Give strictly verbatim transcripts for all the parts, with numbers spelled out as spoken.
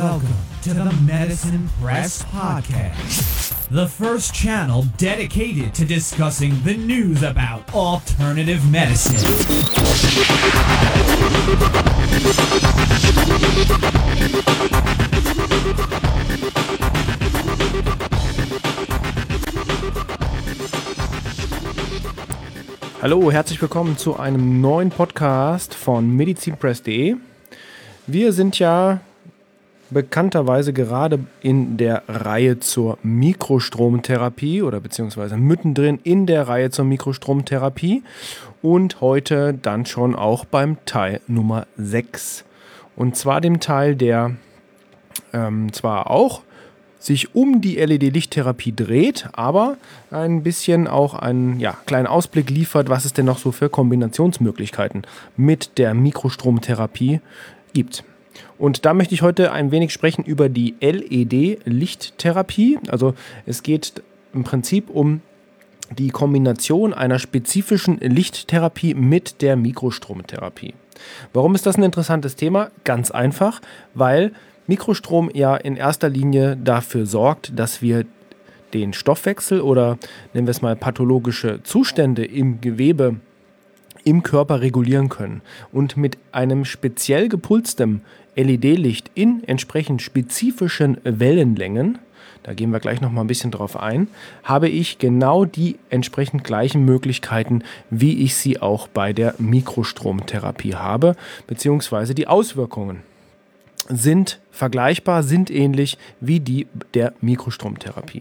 Welcome to the Medicine Press Podcast, the first channel dedicated to discussing the news about alternative medicine. Hallo, herzlich willkommen zu einem neuen Podcast von medizinpress punkt de. Wir sind ja bekannterweise gerade in der Reihe zur Mikrostromtherapie oder beziehungsweise mittendrin in der Reihe zur Mikrostromtherapie und heute dann schon auch beim Teil Nummer sechs. Und zwar dem Teil, der ähm, zwar auch sich um die L E D-Lichttherapie dreht, aber ein bisschen auch einen ja, kleinen Ausblick liefert, was es denn noch so für Kombinationsmöglichkeiten mit der Mikrostromtherapie gibt. Und da möchte ich heute ein wenig sprechen über die L E D-Lichttherapie. Also es geht im Prinzip um die Kombination einer spezifischen Lichttherapie mit der Mikrostromtherapie. Warum ist das ein interessantes Thema? Ganz einfach, weil Mikrostrom ja in erster Linie dafür sorgt, dass wir den Stoffwechsel oder nennen wir es mal pathologische Zustände im Gewebe im Körper regulieren können. Und mit einem speziell gepulstem L E D-Licht in entsprechend spezifischen Wellenlängen, da gehen wir gleich noch mal ein bisschen drauf ein, habe ich genau die entsprechend gleichen Möglichkeiten, wie ich sie auch bei der Mikrostromtherapie habe, beziehungsweise die Auswirkungen sind vergleichbar, sind ähnlich wie die der Mikrostromtherapie.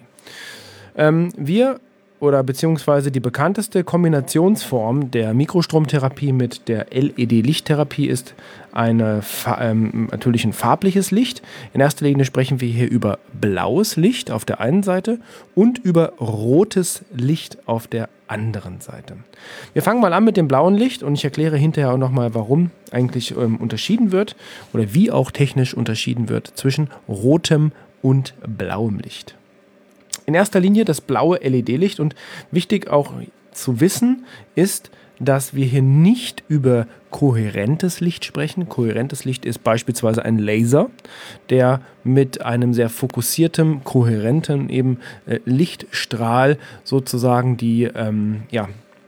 Ähm, wir oder beziehungsweise die bekannteste Kombinationsform der Mikrostromtherapie mit der L E D-Lichttherapie ist eine, ähm, natürlich ein farbliches Licht. In erster Linie sprechen wir hier über blaues Licht auf der einen Seite und über rotes Licht auf der anderen Seite. Wir fangen mal an mit dem blauen Licht und ich erkläre hinterher auch nochmal, warum eigentlich ähm, unterschieden wird oder wie auch technisch unterschieden wird zwischen rotem und blauem Licht. In erster Linie das blaue L E D-Licht und wichtig auch zu wissen ist, dass wir hier nicht über kohärentes Licht sprechen. Kohärentes Licht ist beispielsweise ein Laser, der mit einem sehr fokussierten, kohärenten eben äh, Lichtstrahl sozusagen die ähm, ja,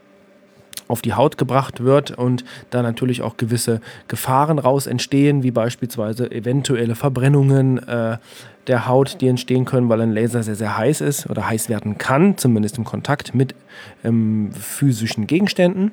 auf die Haut gebracht wird und da natürlich auch gewisse Gefahren raus entstehen, wie beispielsweise eventuelle Verbrennungen äh, der Haut, die entstehen können, weil ein Laser sehr, sehr heiß ist oder heiß werden kann, zumindest im Kontakt mit ähm, physischen Gegenständen.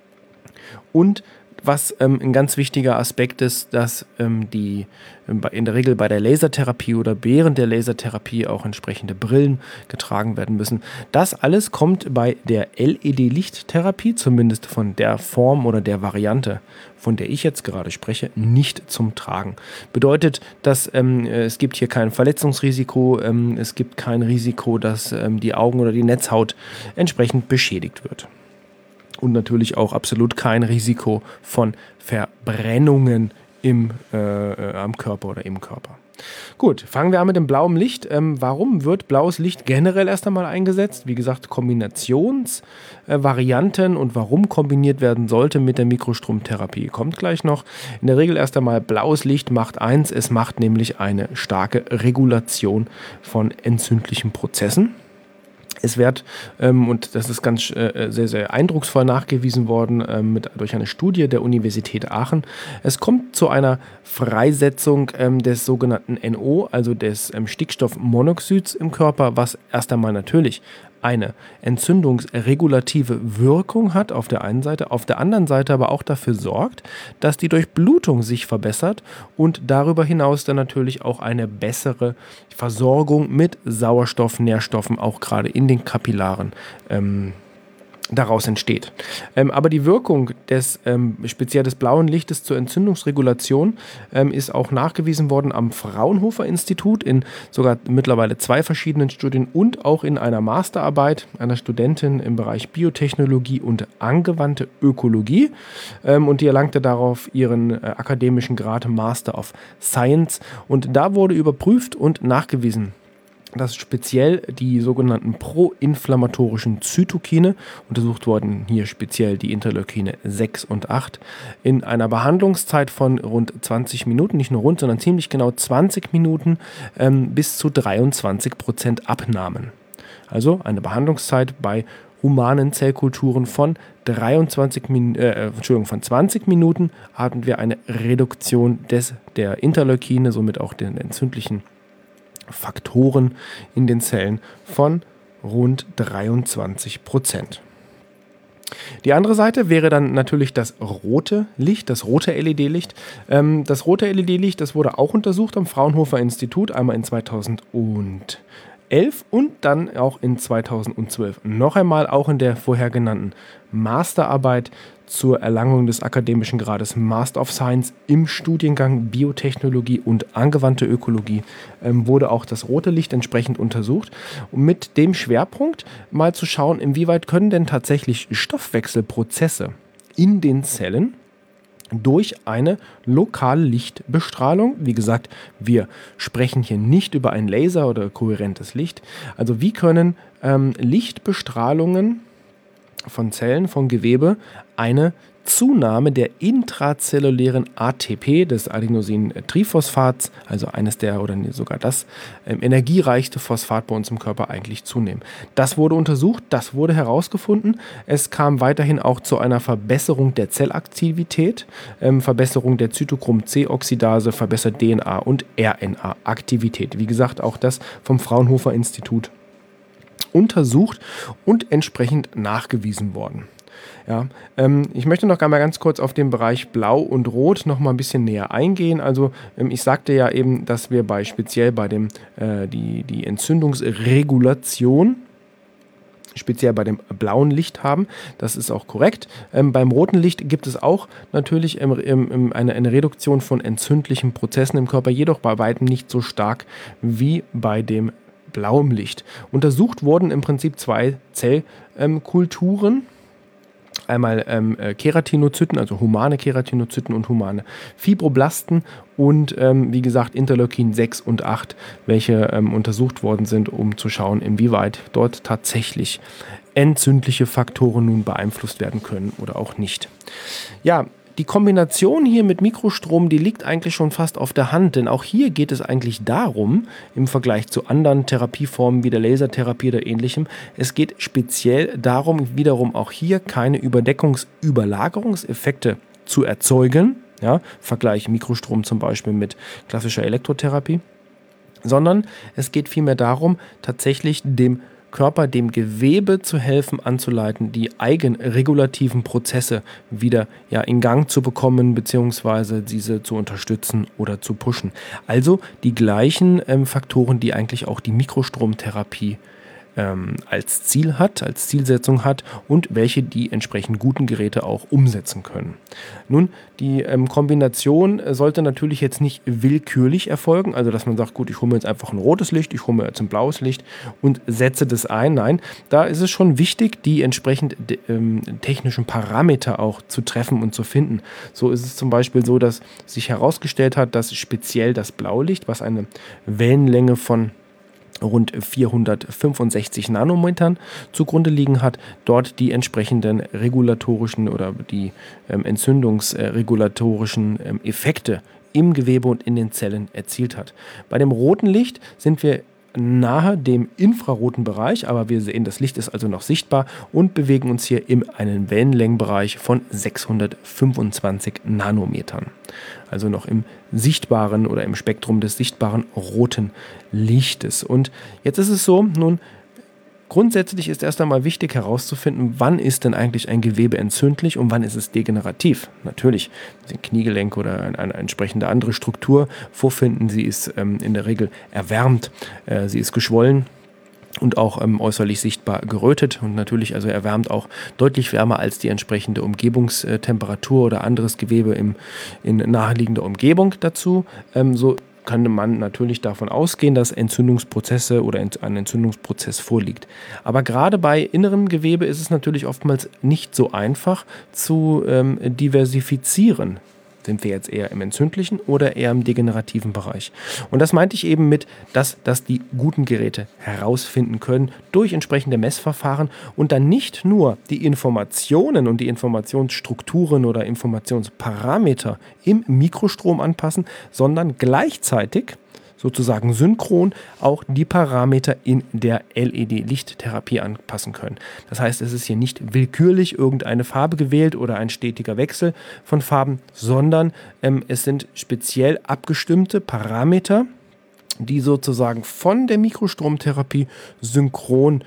Und was ähm, ein ganz wichtiger Aspekt ist, dass ähm, die ähm, in der Regel bei der Lasertherapie oder während der Lasertherapie auch entsprechende Brillen getragen werden müssen. Das alles kommt bei der L E D-Lichttherapie, zumindest von der Form oder der Variante, von der ich jetzt gerade spreche, nicht zum Tragen. Bedeutet, dass ähm, es gibt hier kein Verletzungsrisiko, ähm, es gibt kein Risiko, dass ähm, die Augen oder die Netzhaut entsprechend beschädigt wird. Und natürlich auch absolut kein Risiko von Verbrennungen im, äh, am Körper oder im Körper. Gut, fangen wir an mit dem blauen Licht. Ähm, warum wird blaues Licht generell erst einmal eingesetzt? Wie gesagt, Kombinationsvarianten äh, und warum kombiniert werden sollte mit der Mikrostromtherapie kommt gleich noch. In der Regel erst einmal blaues Licht macht eins, es macht nämlich eine starke Regulation von entzündlichen Prozessen. Es wird, ähm, und das ist ganz äh, sehr, sehr eindrucksvoll nachgewiesen worden ähm, mit, durch eine Studie der Universität Aachen, es kommt zu einer Freisetzung ähm, des sogenannten N O, also des ähm, Stickstoffmonoxids im Körper, was erst einmal natürlich eine entzündungsregulative Wirkung hat auf der einen Seite, auf der anderen Seite aber auch dafür sorgt, dass die Durchblutung sich verbessert und darüber hinaus dann natürlich auch eine bessere Versorgung mit Sauerstoff, Nährstoffen auch gerade in den Kapillaren ähm, daraus entsteht. Ähm, aber die Wirkung des ähm, speziell des blauen Lichtes zur Entzündungsregulation ähm, ist auch nachgewiesen worden am Fraunhofer-Institut in sogar mittlerweile zwei verschiedenen Studien und auch in einer Masterarbeit einer Studentin im Bereich Biotechnologie und angewandte Ökologie. Ähm, und die erlangte darauf ihren äh, akademischen Grad Master of Science. Und da wurde überprüft und nachgewiesen, dass speziell die sogenannten proinflammatorischen Zytokine, untersucht wurden hier speziell die Interleukine sechs und acht, in einer Behandlungszeit von rund zwanzig Minuten, nicht nur rund, sondern ziemlich genau zwanzig Minuten, ähm, bis zu dreiundzwanzig Prozent abnahmen. Also eine Behandlungszeit bei humanen Zellkulturen von dreiundzwanzig Min- äh, Entschuldigung, von zwanzig Minuten hatten wir eine Reduktion des, der Interleukine, somit auch den entzündlichen Faktoren in den Zellen von rund dreiundzwanzig Prozent. Die andere Seite wäre dann natürlich das rote Licht, das rote L E D-Licht. Ähm, das rote L E D-Licht, das wurde auch untersucht am Fraunhofer Institut, einmal in zweitausendelf und dann auch in zweitausendzwölf. Noch einmal auch in der vorher genannten Masterarbeit zur Erlangung des akademischen Grades Master of Science im Studiengang Biotechnologie und angewandte Ökologie ähm, wurde auch das rote Licht entsprechend untersucht, um mit dem Schwerpunkt mal zu schauen, inwieweit können denn tatsächlich Stoffwechselprozesse in den Zellen durch eine lokale Lichtbestrahlung, wie gesagt, wir sprechen hier nicht über einen Laser oder kohärentes Licht, also wie können ähm, Lichtbestrahlungen von Zellen, von Gewebe, eine Zunahme der intrazellulären A T P, des Adenosintriphosphats, also eines der oder sogar das ähm, energiereichste Phosphat bei uns im Körper eigentlich zunehmen. Das wurde untersucht, das wurde herausgefunden. Es kam weiterhin auch zu einer Verbesserung der Zellaktivität, ähm, Verbesserung der Zytochrom-C-Oxidase, verbessert D N A- und R N A-Aktivität. Wie gesagt, auch das vom Fraunhofer Institut untersucht und entsprechend nachgewiesen worden. Ja, ähm, ich möchte noch einmal ganz kurz auf den Bereich Blau und Rot noch mal ein bisschen näher eingehen. Also ähm, ich sagte ja eben, dass wir bei speziell bei dem äh, die, die Entzündungsregulation speziell bei dem blauen Licht haben. Das ist auch korrekt. Ähm, beim roten Licht gibt es auch natürlich ähm, ähm, eine, eine Reduktion von entzündlichen Prozessen im Körper, jedoch bei weitem nicht so stark wie bei dem blauem Licht. Untersucht wurden im Prinzip zwei Zellkulturen. Ähm, Einmal ähm, Keratinozyten, also humane Keratinozyten und humane Fibroblasten und ähm, wie gesagt Interleukin sechs und acht, welche ähm, untersucht worden sind, um zu schauen, inwieweit dort tatsächlich entzündliche Faktoren nun beeinflusst werden können oder auch nicht. Ja, die Kombination hier mit Mikrostrom, die liegt eigentlich schon fast auf der Hand, denn auch hier geht es eigentlich darum, im Vergleich zu anderen Therapieformen wie der Lasertherapie oder ähnlichem, es geht speziell darum, wiederum auch hier keine Überdeckungs-Überlagerungseffekte zu erzeugen, ja, Vergleich Mikrostrom zum Beispiel mit klassischer Elektrotherapie, sondern es geht vielmehr darum, tatsächlich dem Körper, dem Gewebe zu helfen, anzuleiten, die eigenregulativen Prozesse wieder ja, in Gang zu bekommen, beziehungsweise diese zu unterstützen oder zu pushen. Also die gleichen ähm, Faktoren, die eigentlich auch die Mikrostromtherapie ähm, als Ziel hat, als Zielsetzung hat und welche die entsprechend guten Geräte auch umsetzen können. Nun, die ähm, Kombination sollte natürlich jetzt nicht willkürlich erfolgen, also dass man sagt, gut, ich hole mir jetzt einfach ein rotes Licht, ich hole mir jetzt ein blaues Licht und setze das ein. Nein, da ist es schon wichtig, die entsprechend ähm, technischen Parameter auch zu treffen und zu finden. So ist es zum Beispiel so, dass sich herausgestellt hat, dass speziell das blaue Licht, was eine Wellenlänge von rund vierhundertfünfundsechzig Nanometern zugrunde liegen hat, dort die entsprechenden regulatorischen oder die ähm, entzündungsregulatorischen ähm, Effekte im Gewebe und in den Zellen erzielt hat. Bei dem roten Licht sind wir nahe dem infraroten Bereich, aber wir sehen, das Licht ist also noch sichtbar und bewegen uns hier in einem Wellenlängenbereich von sechshundertfünfundzwanzig Nanometern. Also noch im sichtbaren oder im Spektrum des sichtbaren roten Lichtes. Und jetzt ist es so, nun, grundsätzlich ist erst einmal wichtig herauszufinden, wann ist denn eigentlich ein Gewebe entzündlich und wann ist es degenerativ. Natürlich, ein Kniegelenk oder eine, eine entsprechende andere Struktur vorfinden, sie ist ähm, in der Regel erwärmt, äh, sie ist geschwollen und auch ähm, äußerlich sichtbar gerötet und natürlich also erwärmt auch deutlich wärmer als die entsprechende Umgebungstemperatur oder anderes Gewebe im, in naheliegender Umgebung dazu. Ähm, so könnte man natürlich davon ausgehen, dass Entzündungsprozesse oder ein Entzündungsprozess vorliegt. Aber gerade bei innerem Gewebe ist es natürlich oftmals nicht so einfach zu ähm, diversifizieren, Sind wir jetzt eher im entzündlichen oder eher im degenerativen Bereich? Und das meinte ich eben mit, dass, dass die guten Geräte herausfinden können durch entsprechende Messverfahren und dann nicht nur die Informationen und die Informationsstrukturen oder Informationsparameter im Mikrostrom anpassen, sondern gleichzeitig sozusagen synchron auch die Parameter in der L E D-Lichttherapie anpassen können. Das heißt, es ist hier nicht willkürlich irgendeine Farbe gewählt oder ein stetiger Wechsel von Farben, sondern ähm, es sind speziell abgestimmte Parameter, die sozusagen von der Mikrostromtherapie synchron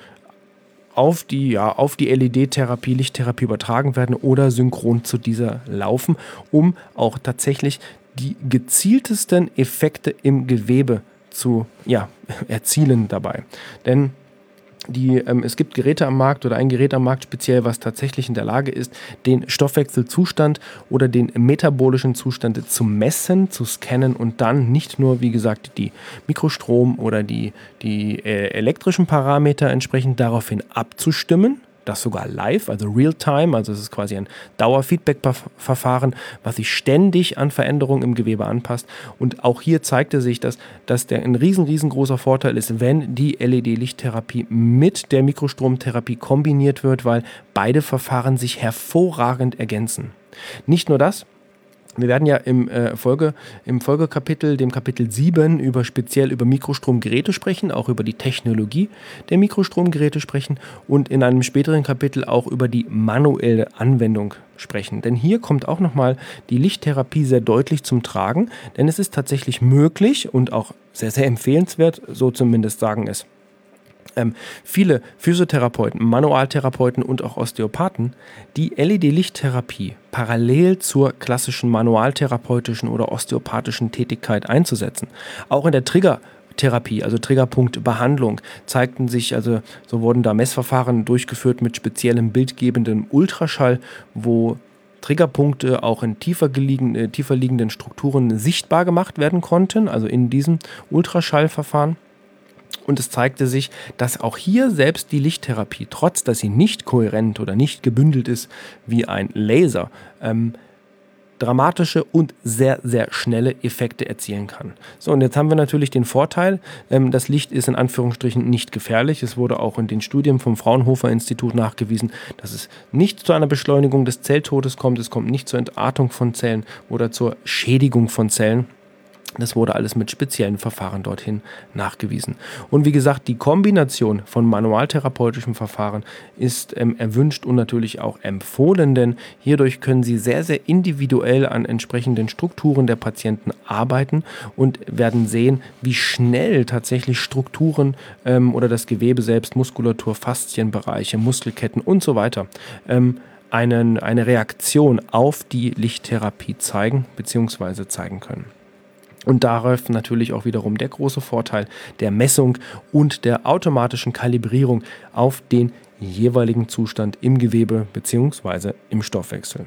auf die, ja, auf die L E D-Therapie, Lichttherapie übertragen werden oder synchron zu dieser laufen, um auch tatsächlich die gezieltesten Effekte im Gewebe zu ja, erzielen dabei. Denn die, ähm, es gibt Geräte am Markt oder ein Gerät am Markt speziell, was tatsächlich in der Lage ist, den Stoffwechselzustand oder den metabolischen Zustand zu messen, zu scannen und dann nicht nur, wie gesagt, die Mikrostrom- oder die, die äh, elektrischen Parameter entsprechend daraufhin abzustimmen, das sogar live, also real-time, also es ist quasi ein Dauerfeedback-Verfahren, was sich ständig an Veränderungen im Gewebe anpasst. Und auch hier zeigte sich, dass, dass der ein riesen, riesengroßer Vorteil ist, wenn die L E D-Lichttherapie mit der Mikrostromtherapie kombiniert wird, weil beide Verfahren sich hervorragend ergänzen. Nicht nur das, wir werden ja im, äh, Folge, im Folgekapitel, dem Kapitel sieben, über, speziell über Mikrostromgeräte sprechen, auch über die Technologie der Mikrostromgeräte sprechen und in einem späteren Kapitel auch über die manuelle Anwendung sprechen. Denn hier kommt auch nochmal die Lichttherapie sehr deutlich zum Tragen, denn es ist tatsächlich möglich und auch sehr, sehr empfehlenswert, so zumindest sagen es Ähm, viele Physiotherapeuten, Manualtherapeuten und auch Osteopathen, die L E D-Lichttherapie parallel zur klassischen manualtherapeutischen oder osteopathischen Tätigkeit einzusetzen. Auch in der Triggertherapie, also Triggerpunktbehandlung, zeigten sich, also so wurden da Messverfahren durchgeführt mit speziellem bildgebendem Ultraschall, wo Triggerpunkte auch in tiefer, gelegen, äh, tiefer liegenden Strukturen sichtbar gemacht werden konnten, also in diesem Ultraschallverfahren. Und es zeigte sich, dass auch hier selbst die Lichttherapie, trotz dass sie nicht kohärent oder nicht gebündelt ist wie ein Laser, ähm, dramatische und sehr, sehr schnelle Effekte erzielen kann. So, und jetzt haben wir natürlich den Vorteil, ähm, das Licht ist in Anführungsstrichen nicht gefährlich. Es wurde auch in den Studien vom Fraunhofer-Institut nachgewiesen, dass es nicht zu einer Beschleunigung des Zelltodes kommt, es kommt nicht zur Entartung von Zellen oder zur Schädigung von Zellen. Das wurde alles mit speziellen Verfahren dorthin nachgewiesen. Und wie gesagt, die Kombination von manualtherapeutischen Verfahren ist ähm, erwünscht und natürlich auch empfohlen, denn hierdurch können Sie sehr, sehr individuell an entsprechenden Strukturen der Patienten arbeiten und werden sehen, wie schnell tatsächlich Strukturen ähm, oder das Gewebe selbst, Muskulatur, Faszienbereiche, Muskelketten und so weiter ähm, einen, eine Reaktion auf die Lichttherapie zeigen bzw. zeigen können. Und darauf natürlich auch wiederum der große Vorteil der Messung und der automatischen Kalibrierung auf den jeweiligen Zustand im Gewebe bzw. im Stoffwechsel.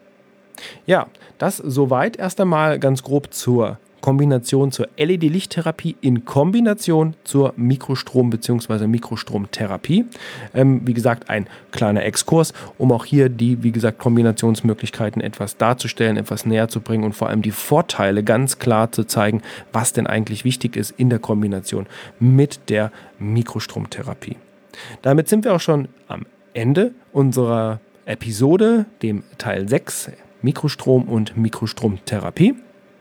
Ja, das soweit erst einmal ganz grob zur Kombination zur L E D-Lichttherapie in Kombination zur Mikrostrom- bzw. Mikrostromtherapie. Ähm, wie gesagt, ein kleiner Exkurs, um auch hier die, wie gesagt, Kombinationsmöglichkeiten etwas darzustellen, etwas näher zu bringen und vor allem die Vorteile ganz klar zu zeigen, was denn eigentlich wichtig ist in der Kombination mit der Mikrostromtherapie. Damit sind wir auch schon am Ende unserer Episode, dem Teil sechs, Mikrostrom und Mikrostromtherapie.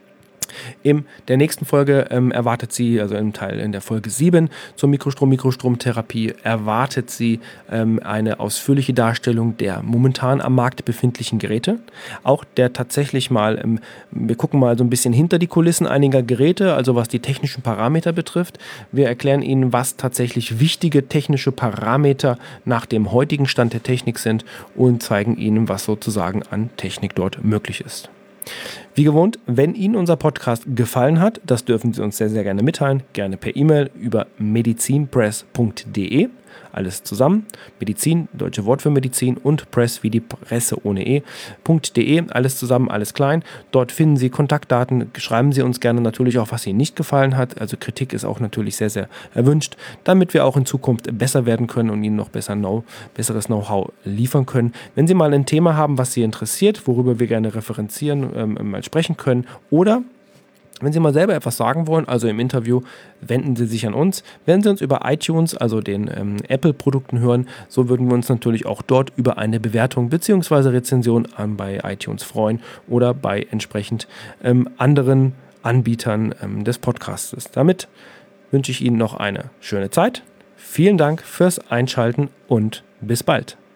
In der nächsten Folge ähm, erwartet Sie, also im Teil in der Folge sieben zur Mikrostrom-Mikrostromtherapie, erwartet Sie ähm, eine ausführliche Darstellung der momentan am Markt befindlichen Geräte. Auch der tatsächlich mal, ähm, wir gucken mal so ein bisschen hinter die Kulissen einiger Geräte, also was die technischen Parameter betrifft. Wir erklären Ihnen, was tatsächlich wichtige technische Parameter nach dem heutigen Stand der Technik sind und zeigen Ihnen, was sozusagen an Technik dort möglich ist. Wie gewohnt, wenn Ihnen unser Podcast gefallen hat, das dürfen Sie uns sehr, sehr gerne mitteilen, gerne per E-Mail über medizinpress punkt de alles zusammen. Medizin, deutsche Wort für Medizin und Press wie die Presse ohne e, .de, alles zusammen, alles klein. Dort finden Sie Kontaktdaten, schreiben Sie uns gerne natürlich auch, was Ihnen nicht gefallen hat. Also Kritik ist auch natürlich sehr, sehr erwünscht, damit wir auch in Zukunft besser werden können und Ihnen noch besser know, besseres Know-how liefern können. Wenn Sie mal ein Thema haben, was Sie interessiert, worüber wir gerne referenzieren, ähm, mal sprechen können, oder wenn Sie mal selber etwas sagen wollen, also im Interview, wenden Sie sich an uns. Wenn Sie uns über iTunes, also den ähm, Apple-Produkten hören, so würden wir uns natürlich auch dort über eine Bewertung bzw. Rezension ähm, bei iTunes freuen oder bei entsprechend ähm, anderen Anbietern ähm, des Podcasts. Damit wünsche ich Ihnen noch eine schöne Zeit. Vielen Dank fürs Einschalten und bis bald.